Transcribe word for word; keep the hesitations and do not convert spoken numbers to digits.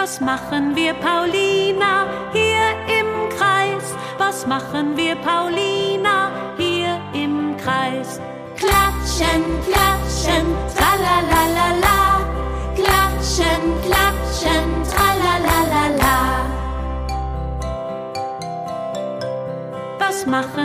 Was machen wir, Paulina, hier im Kreis? Was machen wir, Paulina, hier im Kreis? Klatschen, klatschen, tralalalala. Klatschen, klatschen, tralalalala. Was machen